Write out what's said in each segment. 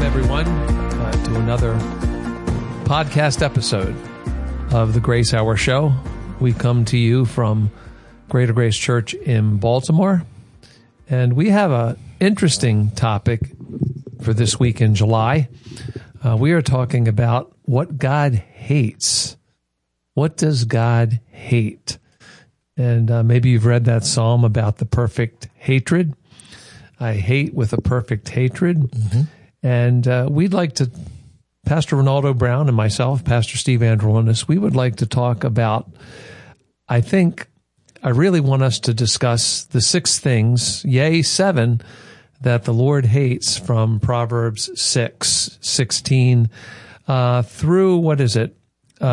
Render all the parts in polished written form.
everyone, to another podcast episode of the Grace Hour Show. We come to you from Greater Grace Church in Baltimore, and we have an interesting topic for this week in July. We are talking about what God hates. What does God hate? And maybe you've read that psalm about the perfect hatred. I hate with a perfect hatred. Mm-hmm. And we'd like to, Pastor Ronaldo Brown and myself, Pastor Steve Androlonis, we would like to talk about, I really want us to discuss the 6 things, yea, 7, that the Lord hates from Proverbs 6:16 through, what is it?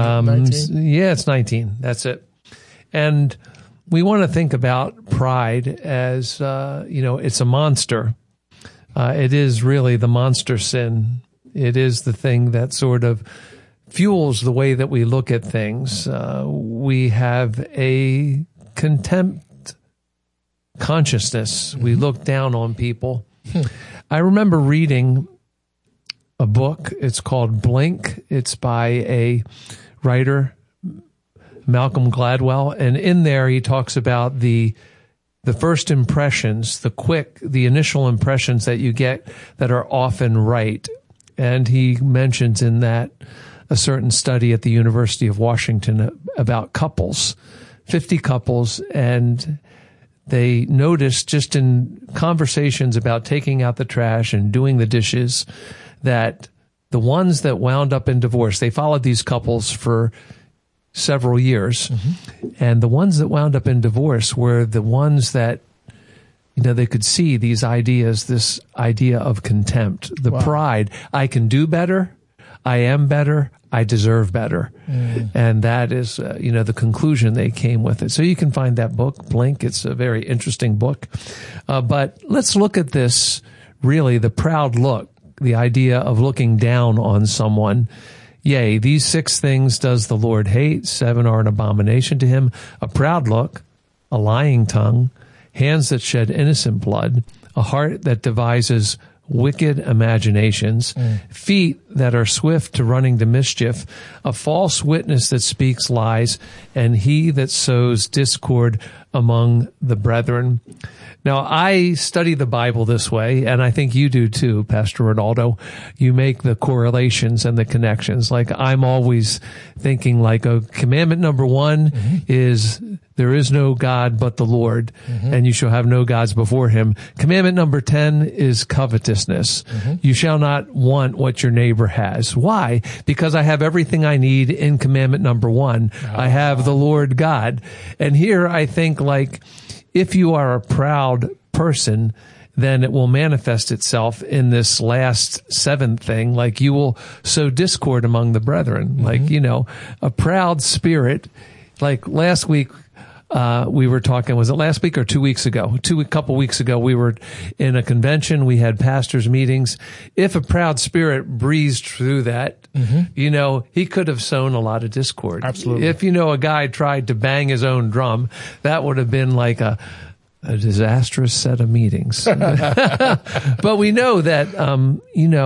19? Yeah, it's 19. That's it. And we want to think about pride as, it's a monster. It is really the monster sin. It is the thing that sort of fuels the way that we look at things. We have a contempt consciousness. We look down on people. I remember reading a book. It's called Blink. It's by a writer, Malcolm Gladwell. And in there, he talks about the first impressions, the initial impressions that you get that are often right. And he mentions in that a certain study at the University of Washington about couples, 50 couples, and they noticed just in conversations about taking out the trash and doing the dishes that the ones that wound up in divorce, they followed these couples for several years. Mm-hmm. And the ones that wound up in divorce were the ones that, they could see this idea of contempt, the pride. I can do better. I am better. I deserve better. Mm. And that is, the conclusion they came with it. So you can find that book, Blink. It's a very interesting book. But let's look at this, really, the proud look, the idea of looking down on someone. Yea, these 6 things does the Lord hate. 7 are an abomination to him. A proud look, a lying tongue, hands that shed innocent blood, a heart that devises wicked imaginations, feet that are swift to running to mischief, a false witness that speaks lies, and he that sows discord among the brethren. Now, I study the Bible this way, and I think you do too, Pastor Ronaldo. You make the correlations and the connections. Like, I'm always thinking commandment number 1 is there is no God but the Lord, and you shall have no gods before him. Commandment number 10 is covetousness. You shall not want what your neighbor has. Why? Because I have everything I need in commandment number 1. I have the Lord God. And here I think if you are a proud person, then it will manifest itself in this last 7th thing. You will sow discord among the brethren. A proud spirit. Last week, we were talking, was it last week or 2 weeks ago? A couple weeks ago, we were in a convention. We had pastors' meetings. If a proud spirit breezed through that, he could have sown a lot of discord. Absolutely. If, a guy tried to bang his own drum, that would have been like a disastrous set of meetings. But we know that,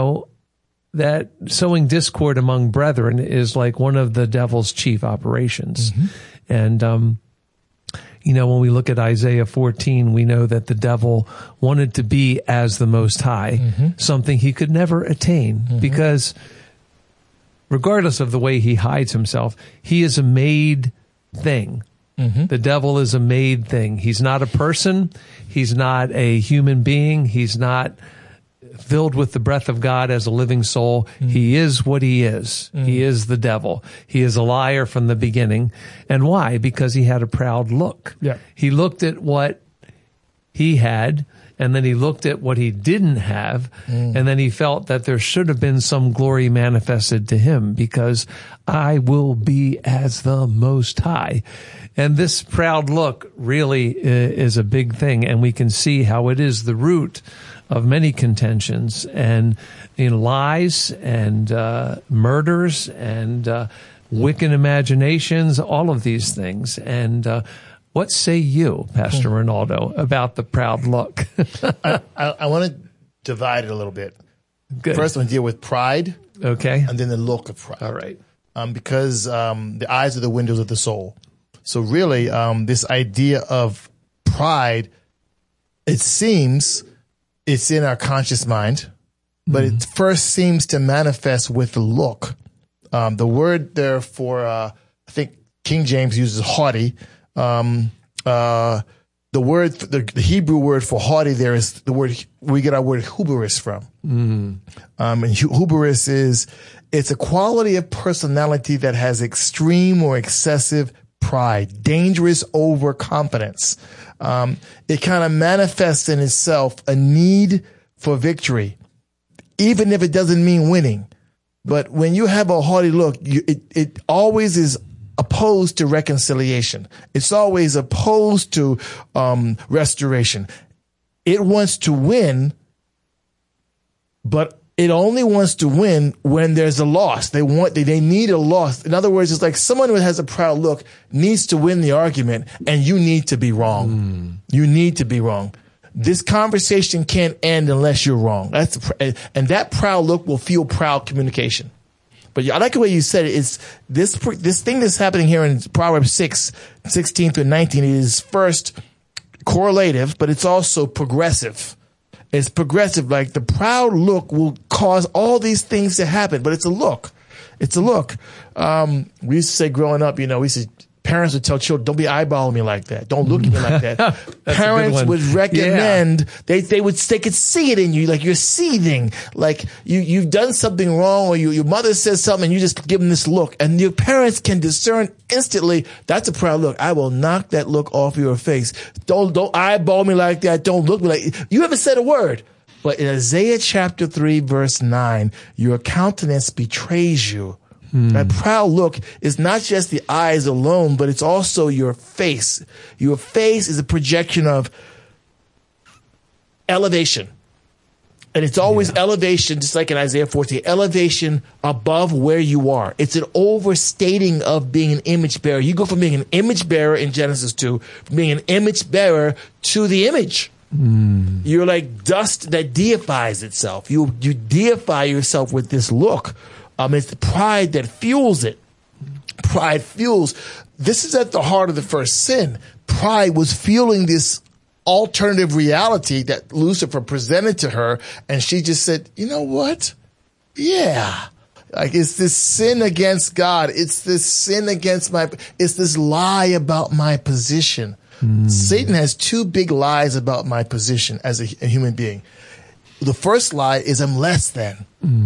that sowing discord among brethren is one of the devil's chief operations. And, when we look at Isaiah 14, we know that the devil wanted to be as the Most High, something he could never attain, because regardless of the way he hides himself, he is a made thing. The devil is a made thing. He's not a person. He's not a human being. He's not filled with the breath of God as a living soul. He is what he is. He is the devil. He is a liar from the beginning. And why? Because he had a proud look. Yeah. He looked at what he had, and then he looked at what he didn't have, and then he felt that there should have been some glory manifested to him, because I will be as the Most High. And this proud look really is a big thing, and we can see how it is the root of many contentions and lies and murders and wicked imaginations, all of these things. And what say you, Pastor Ronaldo, about the proud look? I want to divide it a little bit. Good. First one deal with pride. Okay. And then the look of pride. All right. Because the eyes are the windows of the soul. So really, this idea of pride, it seems it's in our conscious mind, but it first seems to manifest with the look. The word there for, I think King James uses haughty. The Hebrew word for haughty there is the word, we get our word hubris from. And hubris it's a quality of personality that has extreme or excessive pride, dangerous overconfidence. It kind of manifests in itself a need for victory, even if it doesn't mean winning. But when you have a haughty look, it always is opposed to reconciliation. It's always opposed to restoration. It wants to win, but it only wants to win when there's a loss. They need a loss. In other words, it's like someone who has a proud look needs to win the argument, and you need to be wrong. You need to be wrong. This conversation can't end unless you're wrong. And that proud look will fuel proud communication. But I like the way you said it. It's this thing that's happening here in Proverbs 6:16 through 19 is first correlative, but it's also progressive. It's progressive. Like the proud look will cause all these things to happen, but it's a look. It's a look. We used to say growing up, parents would tell children, don't be eyeballing me like that. Don't look at me like that. Parents would recommend, they could see it in you, like you're seething, like you've done something wrong, or your mother says something and you just give them this look, and your parents can discern instantly, that's a proud look. I will knock that look off your face. Don't eyeball me like that. Don't look me like, you haven't said a word. But in Isaiah chapter 3 verse 9, your countenance betrays you. That proud look is not just the eyes alone, but it's also your face. Your face is a projection of elevation. And it's always elevation, just like in Isaiah 14, elevation above where you are. It's an overstating of being an image bearer. You go from being an image bearer in Genesis 2, from being an image bearer to the image. You're like dust that deifies itself. You deify yourself with this look. It's the pride that fuels it. Pride fuels. This is at the heart of the first sin. Pride was fueling this alternative reality that Lucifer presented to her, and she just said, you know what? Yeah. Like, it's this sin against God. It's this sin against it's this lie about my position. Satan has two big lies about my position as a human being. The first lie is I'm less than.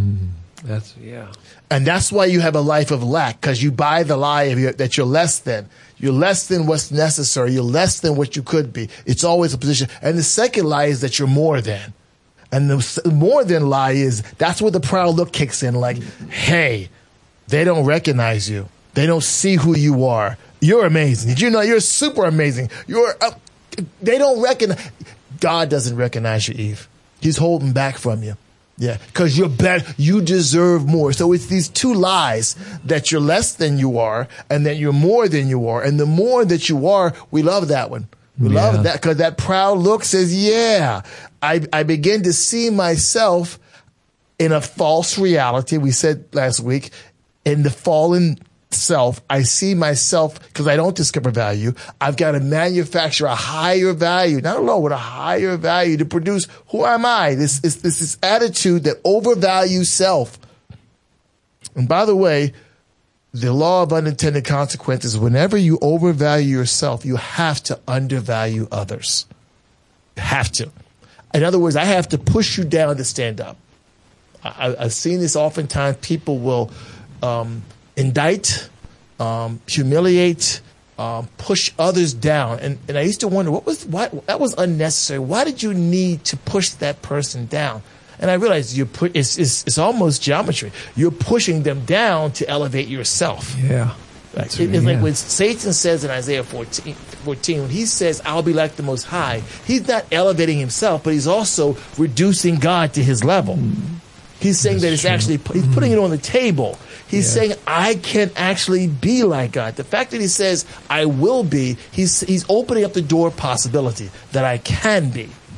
And that's why you have a life of lack, because you buy the lie that you're less than. You're less than what's necessary. You're less than what you could be. It's always a position. And the second lie is that you're more than. And the more than lie is, that's where the proud look kicks in. Like, hey, they don't recognize you. They don't see who you are. You're amazing. Did you know you're super amazing? They don't recognize. God doesn't recognize you, Eve. He's holding back from you. Yeah, because you're better. You deserve more. So it's these two lies, that you're less than you are and that you're more than you are. And the more that you are, we love that one. We love that, because that proud look says, yeah, I begin to see myself in a false reality. We said last week, in the fallen self, I see myself, because I don't discover value. I've got to manufacture a higher value, not alone, with a higher value to produce. Who am I? This attitude that overvalues self. And by the way, the law of unintended consequences, whenever you overvalue yourself, you have to undervalue others. You have to. In other words, I have to push you down to stand up. I've seen this oftentimes. People will indict, humiliate, push others down. And I used to wonder, why that was unnecessary. Why did you need to push that person down? And I realized it's almost geometry. You're pushing them down to elevate yourself. Yeah. It's like when Satan says in Isaiah 14, when he says, I'll be like the Most High, he's not elevating himself, but he's also reducing God to his level. He's saying that it's actually, he's putting it on the table. He's saying, I can actually be like God. The fact that he says, I will be, he's opening up the door possibility that I can be.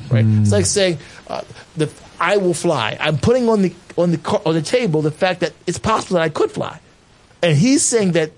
right? It's like saying, I will fly. I'm putting on the table the fact that it's possible that I could fly. And he's saying that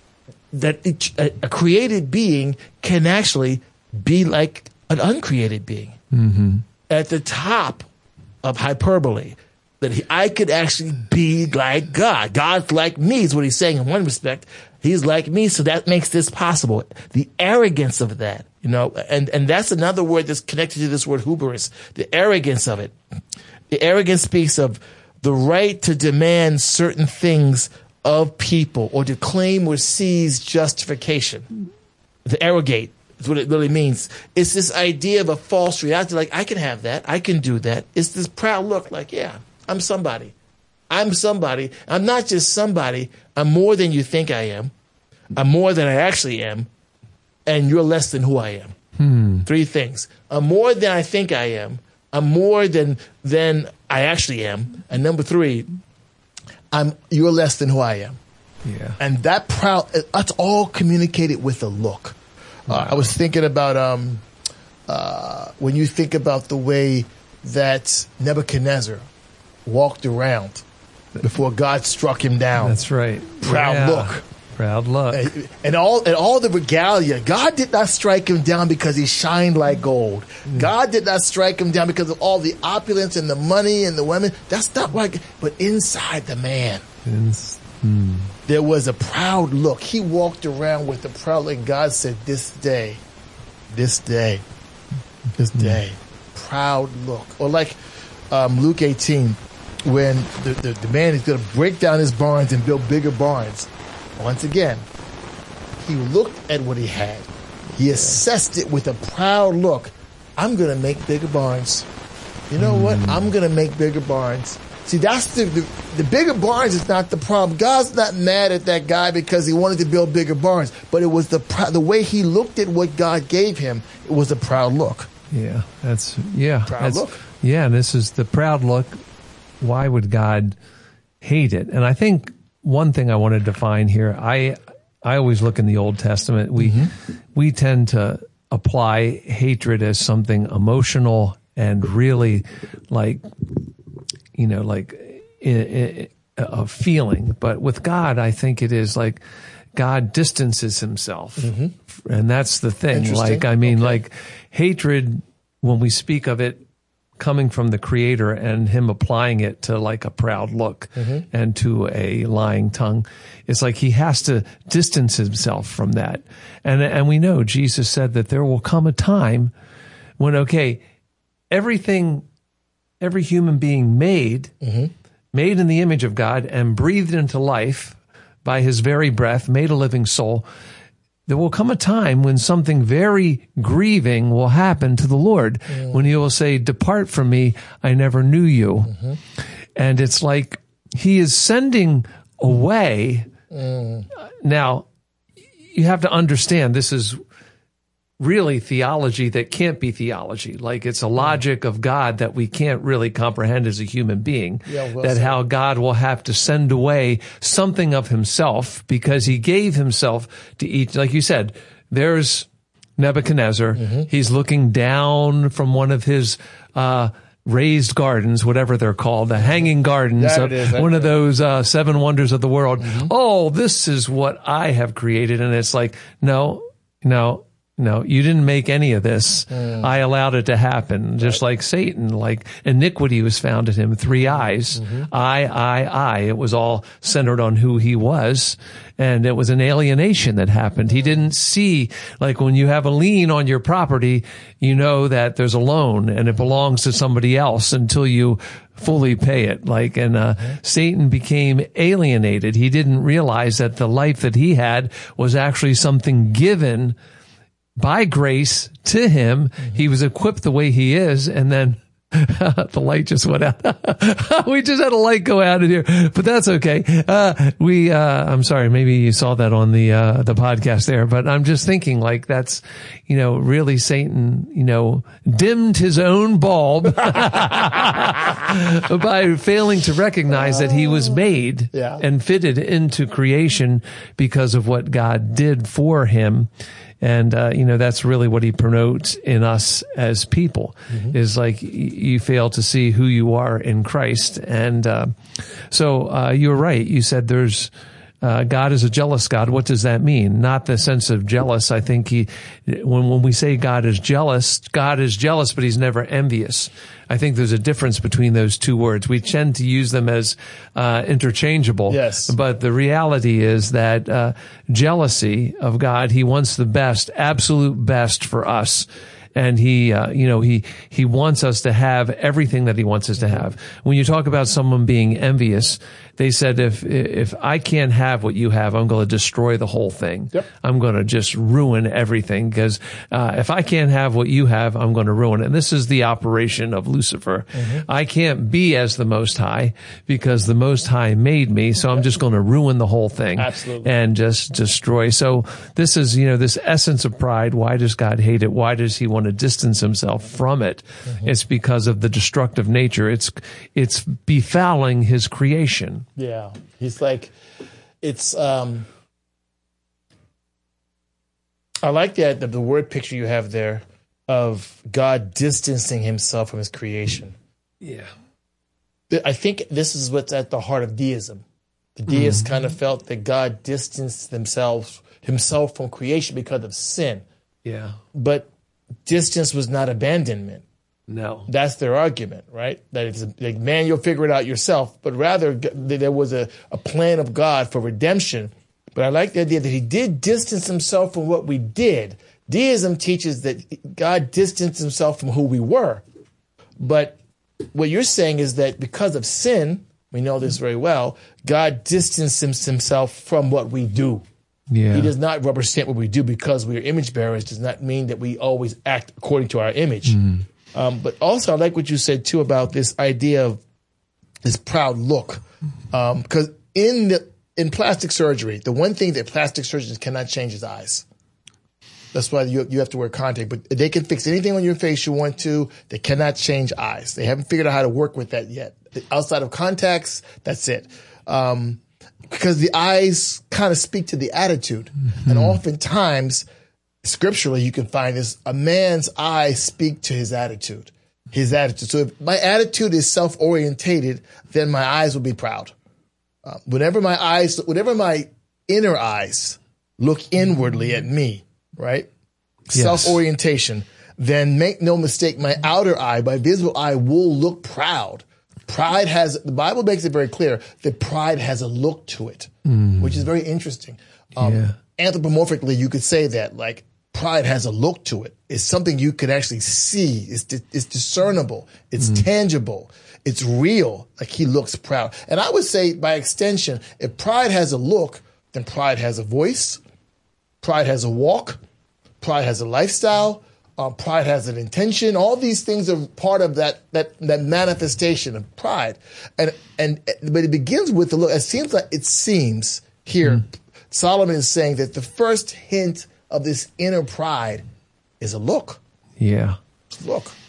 a created being can actually be like an uncreated being. Mm-hmm. At the top of hyperbole, that I could actually be like God. God's like me is what he's saying in one respect. He's like me, so that makes this possible. The arrogance of that, and that's another word that's connected to this word hubris, the arrogance of it. The arrogance speaks of the right to demand certain things of people or to claim or seize justification. To arrogate is what it really means. It's this idea of a false reality, like I can have that, I can do that. It's this proud look like, yeah, I'm somebody. I'm somebody. I'm not just somebody. I'm more than you think I am. I'm more than I actually am. And you're less than who I am. 3 things. I'm more than I think I am. I'm more than I actually am. And number 3, you're less than who I am. Yeah. And that proud, that's all communicated with a look. I was thinking about when you think about the way that Nebuchadnezzar walked around before God struck him down. That's right. Proud look. Proud look. And all the regalia. God did not strike him down because he shined like gold. God did not strike him down because of all the opulence and the money and the women. That's not right. But inside the man, there was a proud look. He walked around with a proud look. And God said, this day, proud look. Or like Luke 18, when the man is going to break down his barns and build bigger barns. Once again, he looked at what he had. He assessed it with a proud look. I'm going to make bigger barns. You know what? I'm going to make bigger barns. See, that's the bigger barns is not the problem. God's not mad at that guy because he wanted to build bigger barns, but it was the way he looked at what God gave him. It was a proud look. Yeah, Proud look. Yeah, and this is the proud look. Why would God hate it? And I think one thing I want to define here, I always look in the Old Testament. We tend to apply hatred as something emotional and really like a feeling. But with God, I think it is like God distances himself. And that's the thing. Like hatred, when we speak of it coming from the Creator and him applying it to like a proud look and to a lying tongue, it's like he has to distance himself from that. And we know Jesus said that there will come a time when, every human being made in the image of God and breathed into life by his very breath, made a living soul, there will come a time when something very grieving will happen to the Lord, when he will say, depart from me, I never knew you. And it's like he is sending away. Now, you have to understand, this is really theology that can't be theology. Like it's a logic of God that we can't really comprehend as a human being. How God will have to send away something of himself because he gave himself to each. Like you said, there's Nebuchadnezzar. He's looking down from one of his raised gardens, whatever they're called, the hanging gardens, one of those 7 wonders of the world. Oh, this is what I have created. And it's like, no, you didn't make any of this. I allowed it to happen. Just like Satan, like iniquity was found in him, 3 eyes. I. It was all centered on who he was. And it was an alienation that happened. He didn't see, like when you have a lien on your property, you know that there's a loan and it belongs to somebody else until you fully pay it. Satan became alienated. He didn't realize that the life that he had was actually something given by grace to him. He was equipped the way he is, and then the light just went out. We just had a light go out in here, but that's okay. I'm sorry, maybe you saw that on the podcast there, but I'm just thinking like that's, really Satan, dimmed his own bulb by failing to recognize that he was made and fitted into creation because of what God did for him. And, that's really what he promotes in us as people is like you fail to see who you are in Christ. And, so you're right. You said there's, God is a jealous God. What does that mean? Not the sense of jealous. I think when we say God is jealous, but he's never envious. I think there's a difference between those two words. We tend to use them as interchangeable. Yes. But the reality is that jealousy of God, he wants the best, absolute best for us. And he wants us to have everything that he wants us to have. When you talk about someone being envious, they said, if I can't have what you have, I'm going to destroy the whole thing. Yep. I'm going to just ruin everything because if I can't have what you have, I'm going to ruin it. And this is the operation of Lucifer. I can't be as the Most High because the Most High made me, so I'm just going to ruin the whole thing. Absolutely. And just destroy. So this is, this essence of pride. Why does God hate it? Why does he want to distance himself from it? It's because of the destructive nature. It's befouling his creation. Yeah. He's like, I like that, the word picture you have there of God distancing himself from his creation. Yeah. I think this is what's at the heart of deism. The deists kind of felt that God distanced himself from creation because of sin. Yeah. But distance was not abandonment. No. That's their argument, right? That it's like, man, you'll figure it out yourself. But rather, there was a plan of God for redemption. But I like the idea that he did distance himself from what we did. Deism teaches that God distanced himself from who we were. But what you're saying is that because of sin, we know this very well, God distanced himself from what we do. Yeah. He does not rubber stamp what we do because we are image bearers. Does not mean that we always act according to our image. But also, I like what you said, too, about this idea of this proud look. Because in plastic surgery, the one thing that plastic surgeons cannot change is eyes. That's why you have to wear contact. But they can fix anything on your face you want to. They cannot change eyes. They haven't figured out how to work with that yet. Outside of contacts, that's it. Because the eyes kind of speak to the attitude. And oftentimes, scripturally, you can find this, a man's eyes speak to his attitude. So if my attitude is self-orientated, then my eyes will be proud. Whenever my inner eyes look inwardly at me, right? Yes. Self-orientation, then make no mistake, my outer eye, my visible eye will look proud. The Bible makes it very clear that pride has a look to it, which is very interesting. Anthropomorphically, you could say that, like, pride has a look to it. It's something you could actually see. It's discernible. It's tangible. It's real. Like, he looks proud. And I would say, by extension, if pride has a look, then pride has a voice. Pride has a walk. Pride has a lifestyle. Pride has an intention. All these things are part of that manifestation of pride. But it begins with the look. It seems here, Solomon is saying that the first hint of this inner pride is a look. Yeah. It's a look.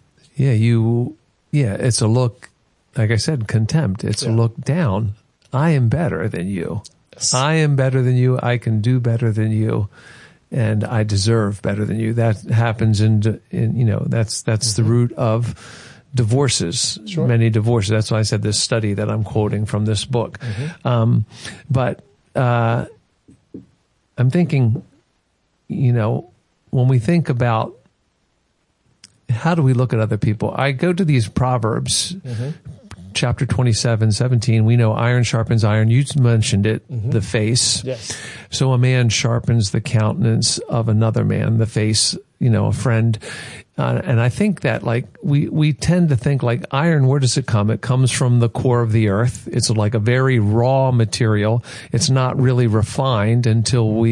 Yeah, it's a look, like I said, contempt. It's a look down. I am better than you. Yes. I am better than you. I can do better than you. And I deserve better than you. That happens that's the root of divorces, many divorces. That's why I said this study that I'm quoting from this book. But I'm thinking, when we think about how do we look at other people, I go to these Proverbs, chapter 27:17. We know iron sharpens iron. You mentioned it, the face. Yes. So a man sharpens the countenance of another man, the face, a friend. And I think that, like, we tend to think, like, iron, where does it come? It comes from the core of the earth. It's like a very raw material. It's not really refined until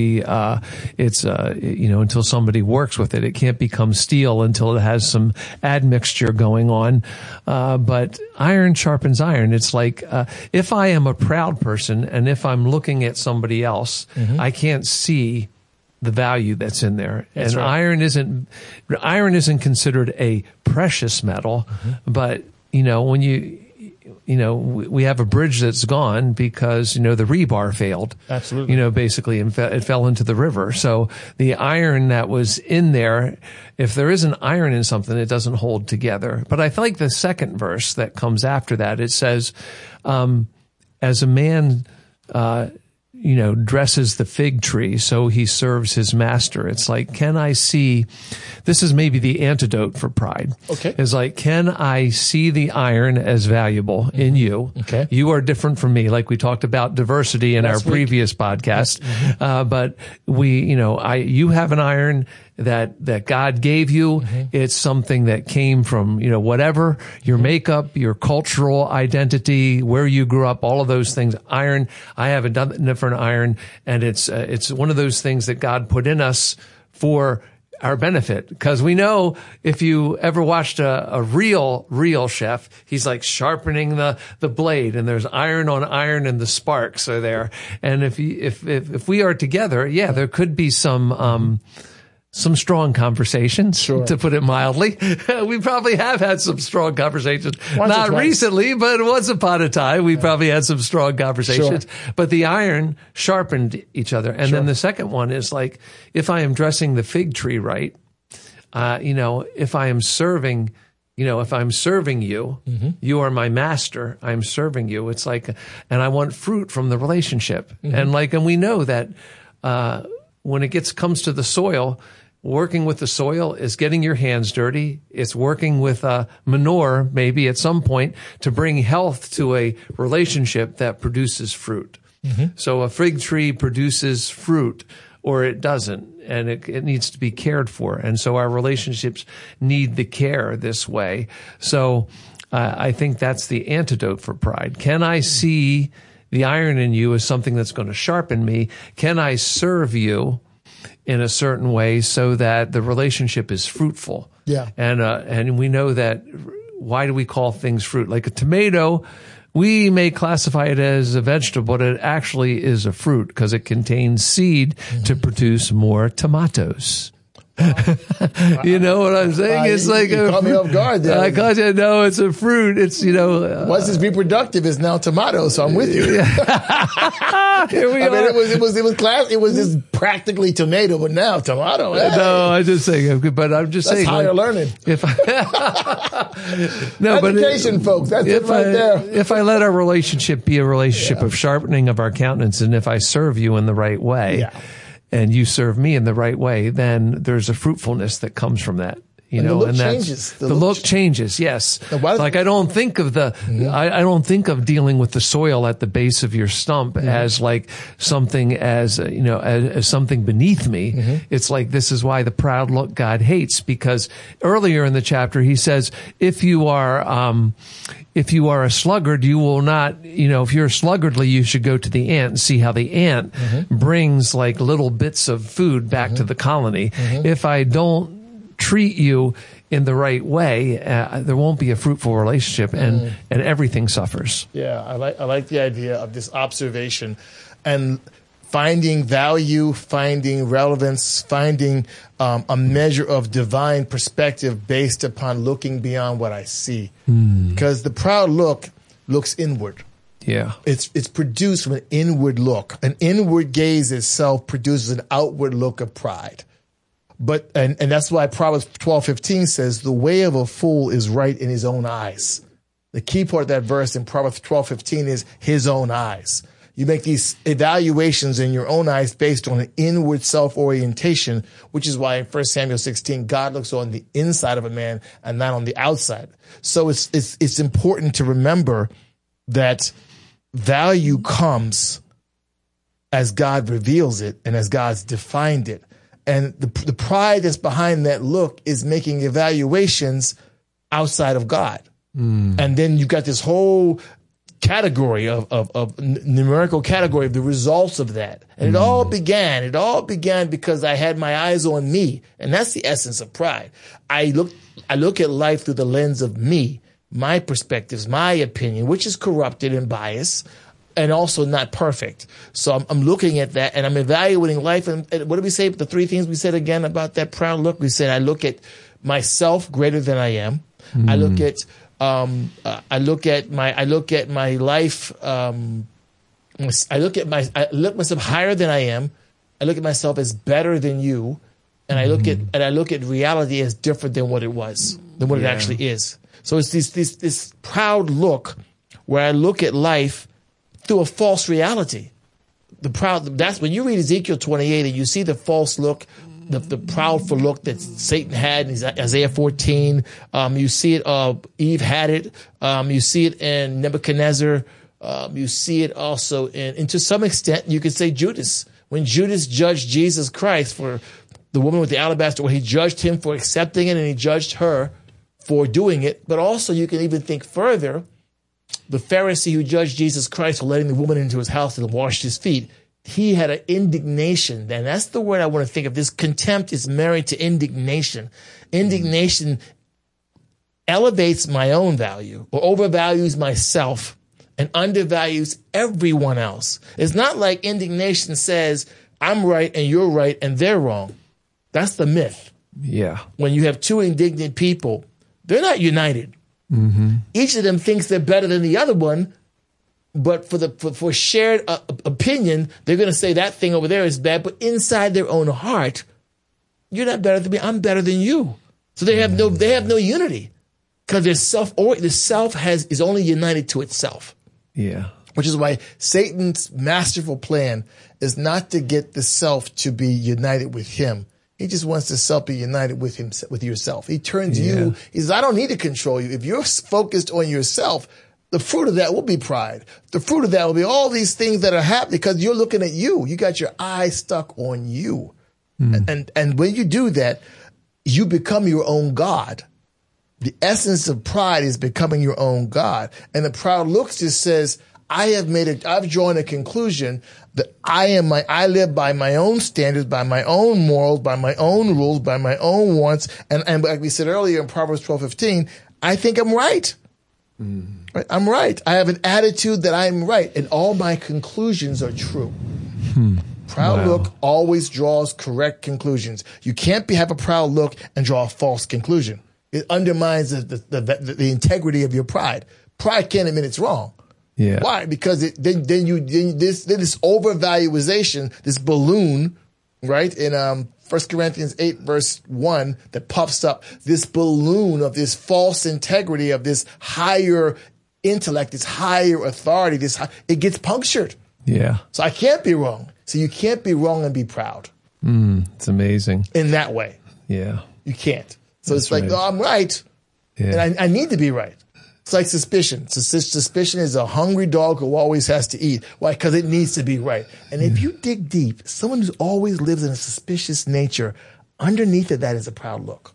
until somebody works with it. It can't become steel until it has some admixture going on. But iron sharpens iron. It's like, if I am a proud person and if I'm looking at somebody else, I can't see the value that's in there. That's and right. Iron isn't considered a precious metal, but when we have a bridge that's gone because, the rebar failed. Absolutely. Basically, and it fell into the river. So the iron that was in there, if there isn't iron in something, it doesn't hold together. But I like the second verse that comes after that. It says, as a man, dresses the fig tree, so he serves his master. It's like, can I see, this is maybe the antidote for pride. Okay. It's like, can I see the iron as valuable in you? Okay. You are different from me, like we talked about diversity in our previous podcast. But you have an iron that God gave you. It's something that came from, whatever, your makeup, your cultural identity, where you grew up, all of those things. Iron, I have a different iron, and it's one of those things that God put in us for our benefit. Because we know if you ever watched a real chef, he's like sharpening the blade, and there's iron on iron and the sparks are there. And if we are together, there could be some strong conversations, to put it mildly. We probably have had some strong conversations. Not recently, but once upon a time, we probably had some strong conversations. Sure. But the iron sharpened each other. And then the second one is like, if I am dressing the fig tree right, if I am serving, if I'm serving you, you are my master, I'm serving you. It's like, and I want fruit from the relationship. And we know that, when it comes to the soil, working with the soil is getting your hands dirty. It's working with manure, maybe at some point, to bring health to a relationship that produces fruit. So a fig tree produces fruit, or it doesn't, and it needs to be cared for. And so our relationships need the care this way. So I think that's the antidote for pride. Can I see the iron in you as something that's going to sharpen me? Can I serve you in a certain way so that the relationship is fruitful? Yeah. And we know that, why do we call things fruit? Like a tomato, we may classify it as a vegetable, but it actually is a fruit because it contains seed to produce more tomatoes. You know what I'm saying? It's like you caught me off guard there. I caught you. No, it's a fruit. It's once it's reproductive, it's now tomato. So I'm with you. Here we are. It was just practically tomato, but now tomato. Hey. No, I'm just saying. But I'm just saying. That's higher learning. Education, folks. That's it right there. If I let our relationship be a relationship of sharpening of our countenance, and if I serve you in the right way. And you serve me in the right way, then there's a fruitfulness that comes from that. The look changes. The look changes. Yes. Like I don't think of I don't think of dealing with the soil at the base of your stump as like something as something beneath me. It's like, this is why the proud look God hates, because earlier in the chapter he says, if you are a sluggard, you will not, if you're sluggardly, you should go to the ant and see how the ant brings like little bits of food back to the colony. If I don't treat you in the right way, there won't be a fruitful relationship, and everything suffers. Yeah, I like the idea of this observation and finding value, finding relevance, finding a measure of divine perspective based upon looking beyond what I see. Because the proud look looks inward. Yeah. It's produced from an inward look. An inward gaze itself produces an outward look of pride. But and that's why Proverbs 12:15 says the way of a fool is right in his own eyes. The key part of that verse in Proverbs 12:15 is his own eyes. You make these evaluations in your own eyes based on an inward self-orientation, which is why in 1 Samuel 16, God looks on the inside of a man and not on the outside. So it's important to remember that value comes as God reveals it and as God's defined it. And the pride that's behind that look is making evaluations outside of God. And then you've got this whole category of numerical category of the results of that. And it all began because I had my eyes on me. And that's the essence of pride. I look at life through the lens of me, my perspectives, my opinion, which is corrupted and biased, and also not perfect. So I'm looking at that and I'm evaluating life. And what did we say? The three things we said again about that proud look? We said, I look at myself greater than I am. I look at my life. I look myself higher than I am. I look at myself as better than you, and I look at reality as different than what it was, than what it actually is. So it's this proud look where I look at life through a false reality. That's when you read Ezekiel 28 and you see the false look, the proudful look that Satan had in Isaiah 14. You see it, Eve had it. You see it in Nebuchadnezzar. You see it also and to some extent, you could say Judas. When Judas judged Jesus Christ for the woman with the alabaster, well, he judged him for accepting it and he judged her for doing it. But also you can even think further, the Pharisee who judged Jesus Christ for letting the woman into his house and washed his feet, he had an indignation. And that's the word I want to think of. This contempt is married to indignation. Indignation elevates my own value or overvalues myself and undervalues everyone else. It's not like indignation says, I'm right and you're right and they're wrong. That's the myth. Yeah. When you have two indignant people, they're not united. Mm-hmm. Each of them thinks they're better than the other one, but for shared opinion, they're going to say that thing over there is bad. But inside their own heart, you're not better than me. I'm better than you. So they have no unity because the self is only united to itself. Yeah. Which is why Satan's masterful plan is not to get the self to be united with him. He just wants the self to be united with himself, with yourself. He turns you, he says, I don't need to control you. If you're focused on yourself, the fruit of that will be pride. The fruit of that will be all these things that are happening because you're looking at you. You got your eyes stuck on you. And when you do that, you become your own God. The essence of pride is becoming your own God. And the proud look just says, I've drawn a conclusion that I live by my own standards, by my own morals, by my own rules, by my own wants. And like we said earlier in Proverbs 12:15, I think I'm right. Right? I'm right. I have an attitude that I'm right. And all my conclusions are true. Proud look always draws correct conclusions. You can't have a proud look and draw a false conclusion. It undermines the integrity of your pride. Pride can't admit it's wrong. Yeah. Why? Because then this overvaluation, this balloon, right? In 1 Corinthians 8 verse 1 that puffs up, this balloon of this false integrity of this higher intellect, this higher authority, it gets punctured. Yeah. So I can't be wrong. So you can't be wrong and be proud. It's amazing. In that way. Yeah. You can't. So it's like, no, I'm right. Yeah. And I need to be right. It's like suspicion. Suspicion is a hungry dog who always has to eat. Why? Because it needs to be right. And if you dig deep, someone who always lives in a suspicious nature, underneath of that is a proud look.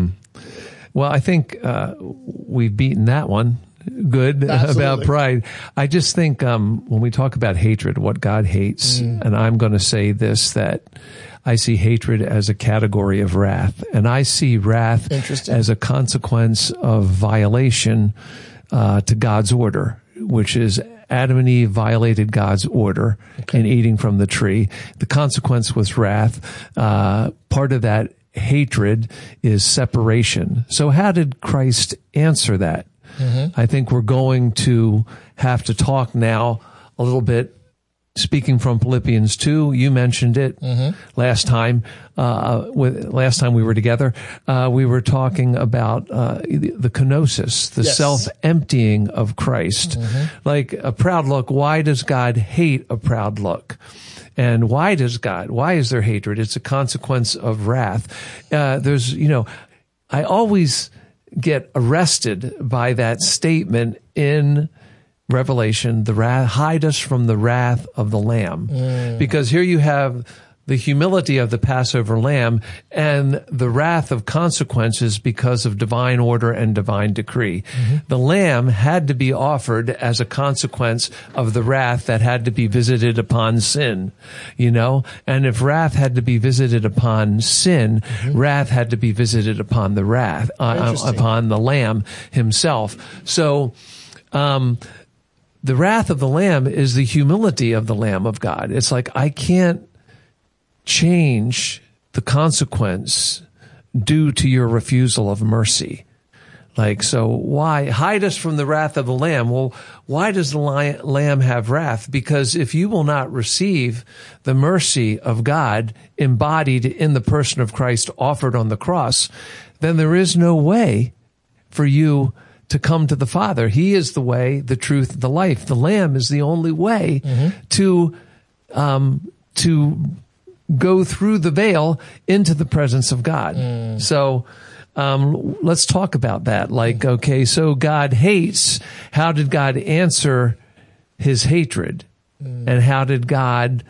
Well, I think we've beaten that one. Good. Absolutely. About pride. I just think when we talk about hatred, what God hates, and I'm going to say this, that I see hatred as a category of wrath, and I see wrath as a consequence of violation to God's order, which is Adam and Eve violated God's order in eating from the tree. The consequence was wrath. Part of that hatred is separation. So how did Christ answer that? I think we're going to have to talk now a little bit. Speaking from Philippians 2, you mentioned it last time. Last time we were together, we were talking about the kenosis, the self-emptying of Christ. Like a proud look. Why does God hate a proud look? And why is there hatred? It's a consequence of wrath. I always get arrested by that statement in Revelation, hide us from the wrath of the Lamb. Because here you have the humility of the Passover lamb and the wrath of consequences because of divine order and divine decree. The lamb had to be offered as a consequence of the wrath that had to be visited upon sin, and if wrath had to be visited upon sin, wrath had to be visited upon the upon the lamb himself. So, the wrath of the Lamb is the humility of the Lamb of God. It's like, I can't change the consequence due to your refusal of mercy. Like, so why hide us from the wrath of the Lamb? Well, why does the Lamb have wrath? Because if you will not receive the mercy of God embodied in the person of Christ offered on the cross, then there is no way for you to come to the Father. He is the way, the truth, the life. The Lamb is the only way to go through the veil into the presence of God. So, let's talk about that. Like, okay, so God hates. How did God answer his hatred? And how did God,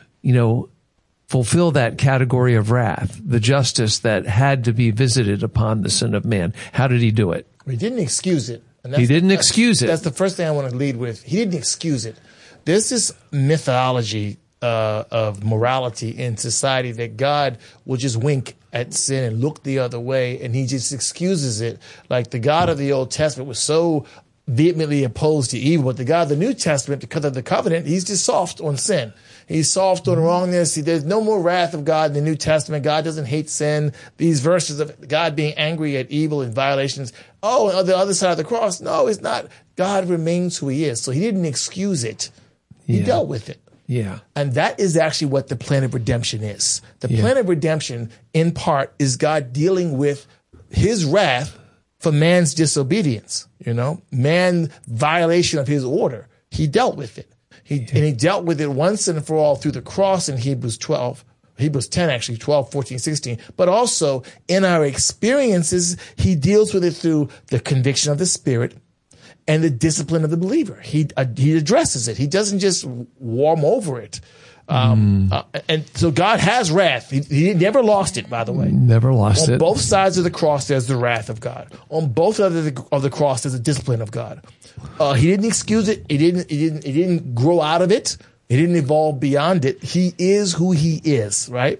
fulfill that category of wrath, the justice that had to be visited upon the sin of man? How did he do it? He didn't excuse it. And He didn't excuse it. That's the first thing I want to lead with. He didn't excuse it. There's this mythology of morality in society that God will just wink at sin and look the other way, and he just excuses it. Like the God of the Old Testament was so vehemently opposed to evil, but the God of the New Testament, because of the covenant, he's just soft on sin. He's soft on wrongness. There's no more wrath of God in the New Testament. God doesn't hate sin. These verses of God being angry at evil and violations. Oh, on the other side of the cross, no, it's not. God remains who he is. So he didn't excuse it. He dealt with it. Yeah. And that is actually what the plan of redemption is. The plan of redemption, in part, is God dealing with his wrath for man's disobedience, man's violation of his order. He dealt with it. And he dealt with it once and for all through the cross in Hebrews 10, actually, 12, 14, 16. But also in our experiences, he deals with it through the conviction of the Spirit and the discipline of the believer. He addresses it. He doesn't just warm over it. And so God has wrath. He never lost it, by the way. Never lost it. On both sides of the cross, there's the wrath of God. On both sides of the cross, there's the discipline of God. He didn't excuse it. He didn't grow out of it. He didn't evolve beyond it. He is who he is, right?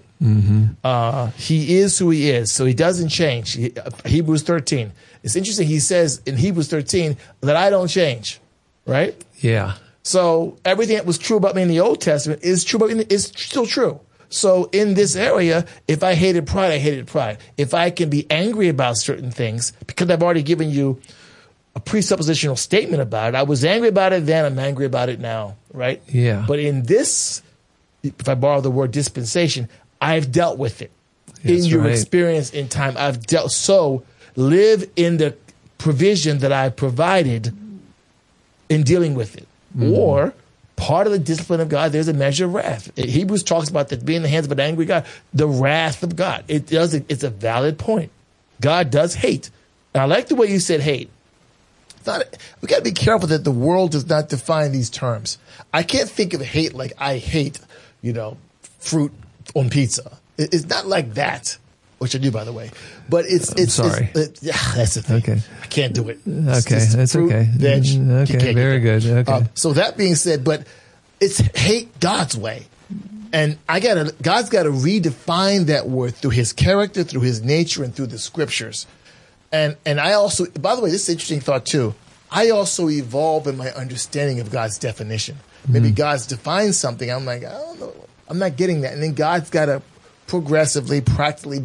He is who he is. So he doesn't change. Hebrews 13. It's interesting. He says in Hebrews 13 that I don't change, right? Yeah. So everything that was true about me in the Old Testament is true about me, is still true. So in this area, if I hated pride, I hated pride. If I can be angry about certain things, because I've already given you a presuppositional statement about it, I was angry about it then, I'm angry about it now, right? Yeah. But in this, if I borrow the word dispensation, I've dealt with it. That's in your right. experience in time, I've dealt. So live in the provision that I provided in dealing with it. Or part of the discipline of God, there's a measure of wrath. Hebrews talks about that being in the hands of an angry God, the wrath of God. It's a valid point. God does hate. And I like the way you said hate. We got to be careful that the world does not define these terms. I can't think of hate like I hate, fruit on pizza. It's not like that, which I do, by the way. But it's sorry. That's the thing. Okay. I can't do it. Okay, that's fruit, okay. Veg, Okay, very good. Okay. So that being said, but it's hate God's way. And God's got to redefine that word through his character, through his nature, and through the scriptures. And I also, by the way, this is an interesting thought too. I also evolve in my understanding of God's definition. Maybe God's defined something. I'm like, I don't know. I'm not getting that. And then God's got to progressively, practically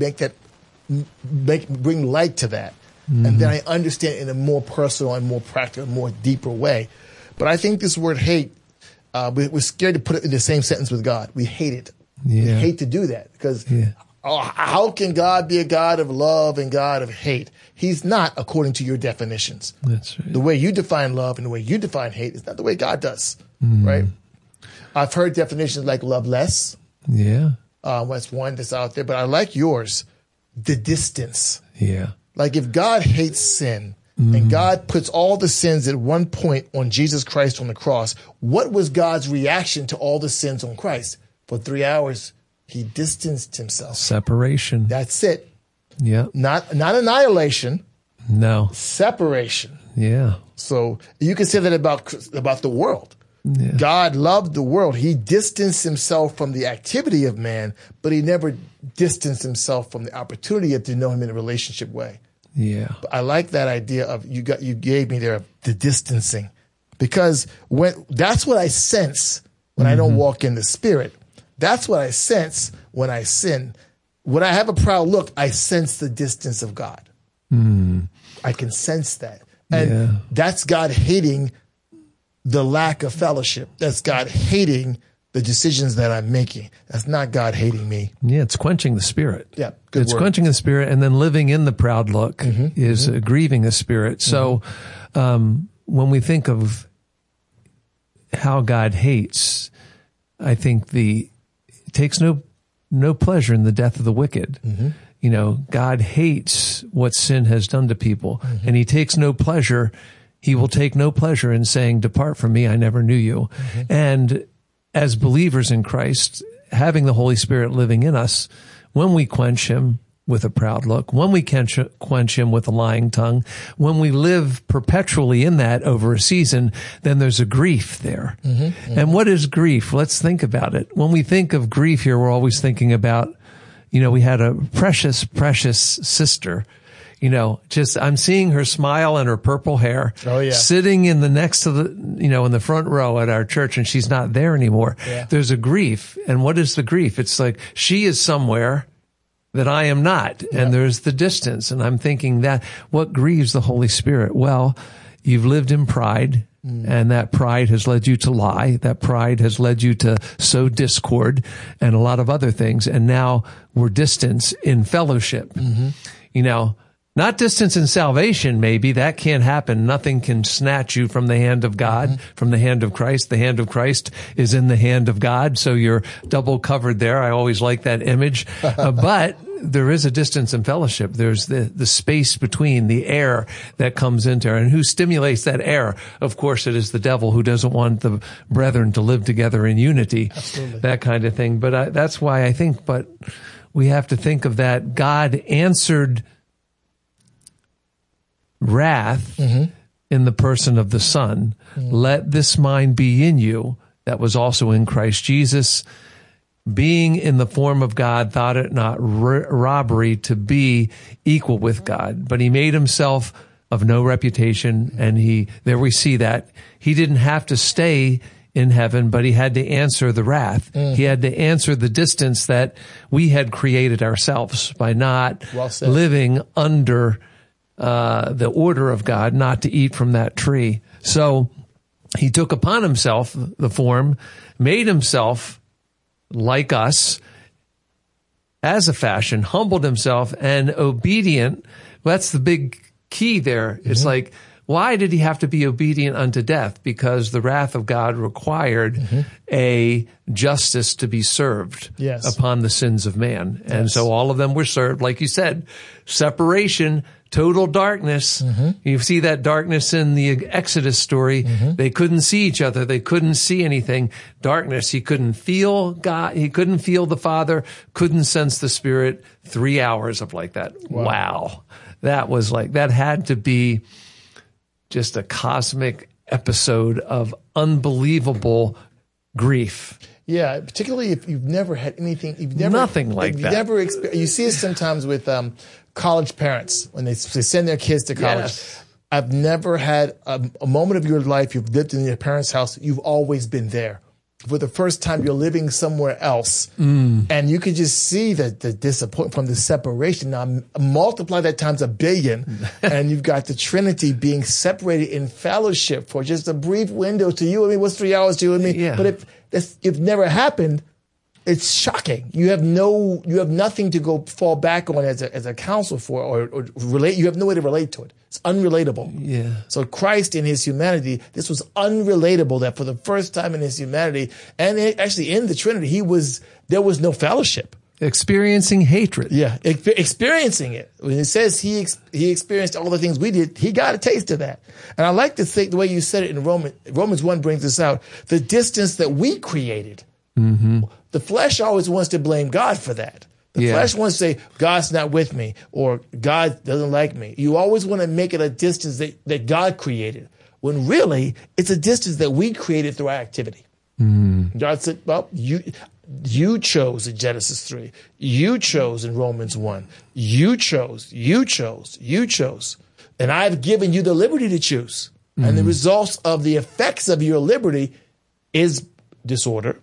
bring light to that. And then I understand it in a more personal and more practical, more deeper way. But I think this word hate, we're scared to put it in the same sentence with God. We hate it. Yeah. We hate to do that because how can God be a God of love and God of hate? He's not according to your definitions. That's right. The way you define love and the way you define hate is not the way God does, right? I've heard definitions like love less. Yeah. That's one that's out there, but I like yours. The distance. Yeah. Like if God hates sin and God puts all the sins at one point on Jesus Christ on the cross, what was God's reaction to all the sins on Christ? For 3 hours, he distanced himself. Separation. That's it. Yeah. Not annihilation. No. Separation. Yeah. So you can say that about the world. Yeah. God loved the world. He distanced himself from the activity of man, but he never distanced himself from the opportunity to know him in a relationship way. Yeah. But I like that idea of you gave me there, the distancing, because that's what I sense when I don't walk in the Spirit. That's what I sense when I sin. When I have a proud look, I sense the distance of God. I can sense that. And that's God hating the lack of fellowship. That's God hating the decisions that I'm making. That's not God hating me. Yeah, it's quenching the spirit. Yeah, good it's word. Quenching the spirit, and then living in the proud look is grieving the spirit. So when we think of how God hates, I think it takes no pleasure in the death of the wicked. You know, God hates what sin has done to people, and he takes no pleasure. He will take no pleasure in saying, "Depart from me, I never knew you." And as believers in Christ, having the Holy Spirit living in us, when we quench him with a proud look, when we quench him with a lying tongue, when we live perpetually in that over a season, then there's a grief there. And what is grief? Let's think about it. When we think of grief here, we're always thinking about, you know, we had a precious, precious sister. You know, I'm seeing her smile and her purple hair sitting in the next to the, you know, in the front row at our church, and she's not there anymore. There's a grief. And what is the grief? It's like she is somewhere that I am not. And there's the distance. And I'm thinking that what grieves the Holy Spirit? Well, you've lived in pride. And that pride has led you to lie. That pride has led you to sow discord and a lot of other things. And now we're distant in fellowship. You know, not distance in salvation, maybe. That can't happen. Nothing can snatch you from the hand of God, from the hand of Christ. The hand of Christ is in the hand of God. So you're double covered there. I always like that image. But there is a distance in fellowship. There's the space between, the air that comes into, and who stimulates that air? Of course, it is the devil, who doesn't want the brethren to live together in unity. Absolutely. That kind of thing. But that's why I think, but we have to think of that. God answered wrath in the person of the Son. Let this mind be in you that was also in Christ Jesus. Being in the form of God, thought it not robbery to be equal with God, but he made himself of no reputation. And there we see that he didn't have to stay in heaven, but he had to answer the wrath. He had to answer the distance that we had created ourselves by not living under the order of God, not to eat from that tree. So he took upon himself the form, made himself like us as a fashion, humbled himself, and obedient. That's the big key there. It's like, why did he have to be obedient unto death? Because the wrath of God required a justice to be served upon the sins of man. And so all of them were served, like you said, separation, total darkness. You see that darkness in the Exodus story. They couldn't see each other. They couldn't see anything. Darkness. He couldn't feel God. He couldn't feel the Father, couldn't sense the Spirit. 3 hours of like that. Wow. That was like, that had to be just a cosmic episode of unbelievable grief. Yeah, particularly if you've never had anything, nothing like that. You see it sometimes with college parents when they send their kids to college. I've never had a moment of your life you've lived in your parents' house. You've always been there. For the first time, you're living somewhere else, and you can just see the disappointment from the separation. Now, multiply that times 1 billion, and you've got the Trinity being separated in fellowship for just a brief window to you and me. What's 3 hours to you and me? Yeah. But if it's never happened, it's shocking. You have nothing to go fall back on as a counsel for or relate. You have no way to relate to it. It's unrelatable. Yeah. So Christ in his humanity, this was unrelatable, that for the first time in his humanity, and actually in the Trinity, there was no fellowship. Experiencing hatred. Yeah. Experiencing it. When it says he experienced all the things we did, he got a taste of that. And I like to think the way you said it in Romans 1 brings this out, the distance that we created. The flesh always wants to blame God for that. The flesh wants to say, God's not with me, or God doesn't like me. You always want to make it a distance that God created, when really it's a distance that we created through our activity. God said, well, you chose in Genesis 3. You chose in Romans 1. You chose. And I've given you the liberty to choose. And the results of the effects of your liberty is disorder,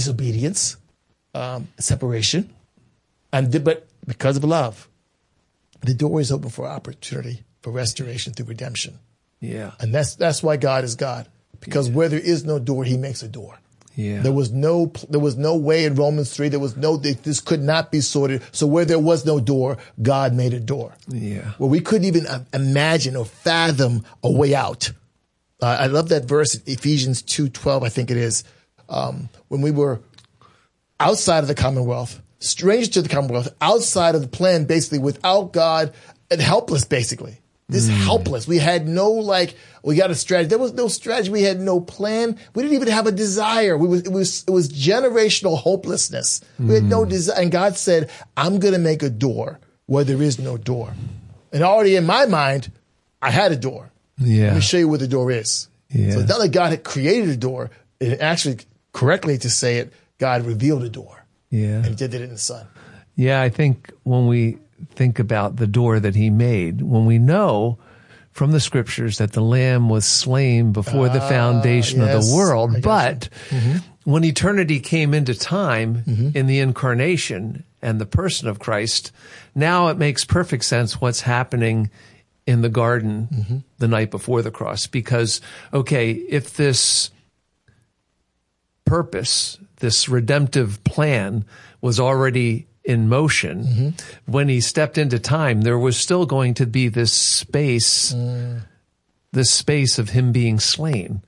disobedience, separation, but because of love, the door is open for opportunity, for restoration through redemption. Yeah. And that's why God is God. Because where there is no door, he makes a door. Yeah. There was no way in Romans 3. This could not be sorted. So where there was no door, God made a door. Yeah. Where we couldn't even imagine or fathom a way out. I love that verse, Ephesians 2:12, I think it is. When we were outside of the Commonwealth, strangers to the Commonwealth, outside of the plan, basically without God, and helpless, basically. Helpless. We had we got a strategy. There was no strategy. We had no plan. We didn't even have a desire. It was generational hopelessness. We had no desire. And God said, I'm going to make a door where there is no door. And already in my mind, I had a door. Yeah. Let me show you where the door is. Yeah. So it's not like God had created a door. It actually, correctly to say it, God revealed a door. Yeah. And he did it in the Son. Yeah, I think when we think about the door that he made, when we know from the scriptures that the Lamb was slain before the foundation of the world, but when eternity came into time in the incarnation and the person of Christ, now it makes perfect sense what's happening in the garden the night before the cross. Because, okay, if this purpose, this redemptive plan was already in motion, when he stepped into time, there was still going to be this space of him being slain.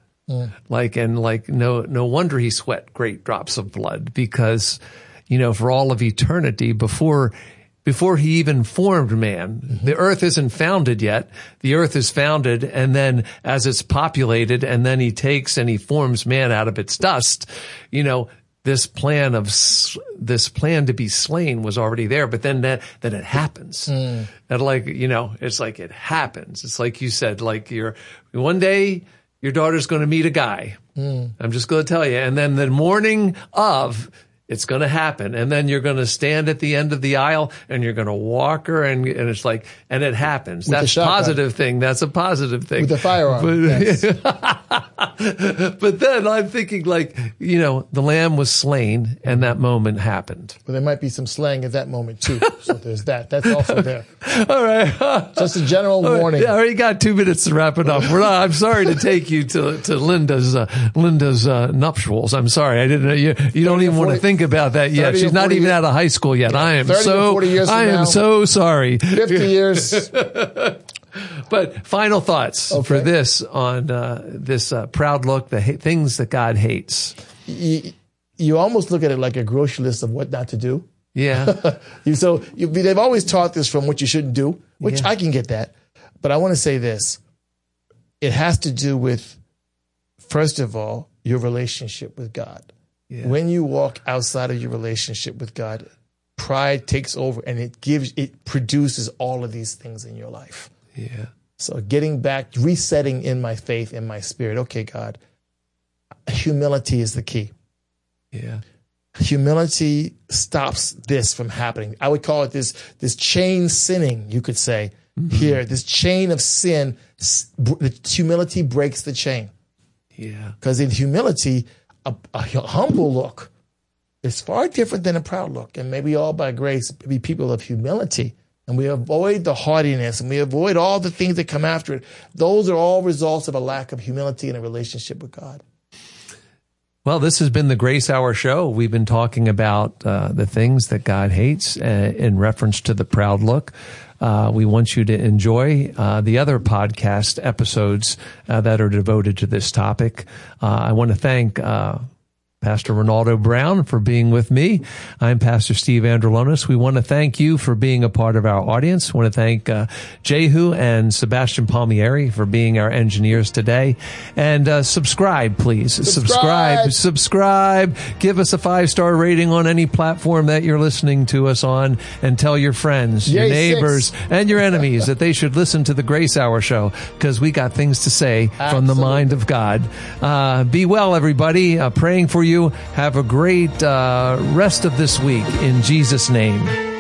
No wonder he sweat great drops of blood, because, for all of eternity, before he even formed man, the earth isn't founded yet. The earth is founded, and then as it's populated, and then he takes and he forms man out of its dust, this plan to be slain was already there, but then it happens. And it's like it happens. It's like you said, one day your daughter's going to meet a guy. I'm just going to tell you. And then the morning of, it's going to happen. And then you're going to stand at the end of the aisle and you're going to walk her, and it's like, and it happens. That's a positive thing. That's a positive thing. With a firearm. Yes. But then I'm thinking the Lamb was slain and that moment happened. Well, there might be some slang at that moment too. So there's that. That's also there. All right. Just a general warning. Yeah, I already got 2 minutes to wrap it up. I'm sorry to take you to Linda's nuptials. I'm sorry. I didn't know you don't even want to think about that yet. She's not even out of high school yet. I am 40 years from now, so sorry. 50 years. But final thoughts for this on this proud look, the things that God hates. You almost look at it like a grocery list of what not to do. Yeah. They've always taught this from what you shouldn't do, which I can get that. But I want to say this. It has to do with, first of all, your relationship with God. Yeah. When you walk outside of your relationship with God, pride takes over, and it produces all of these things in your life. Yeah. So getting back, resetting in my faith, in my spirit. Okay, God, humility is the key. Yeah. Humility stops this from happening. I would call it this chain sinning, you could say. Here, this chain of sin, the humility breaks the chain. Yeah. Because in humility, a humble look is far different than a proud look. And maybe all by grace be people of humility. And we avoid the haughtiness, and we avoid all the things that come after it. Those are all results of a lack of humility in a relationship with God. Well, this has been the Grace Hour Show. We've been talking about the things that God hates in reference to the proud look. We want you to enjoy the other podcast episodes that are devoted to this topic. I want to thank Pastor Ronaldo Brown for being with me. I'm Pastor Steve Androlonis. We want to thank you for being a part of our audience. We want to thank Jehu and Sebastian Palmieri for being our engineers today. And subscribe, please. Subscribe. Give us a 5-star rating on any platform that you're listening to us on, and tell your friends, your neighbors, and your enemies that they should listen to the Grace Hour Show, because we got things to say from the mind of God. Be well, everybody. Praying for you. Have a great rest of this week in Jesus' name.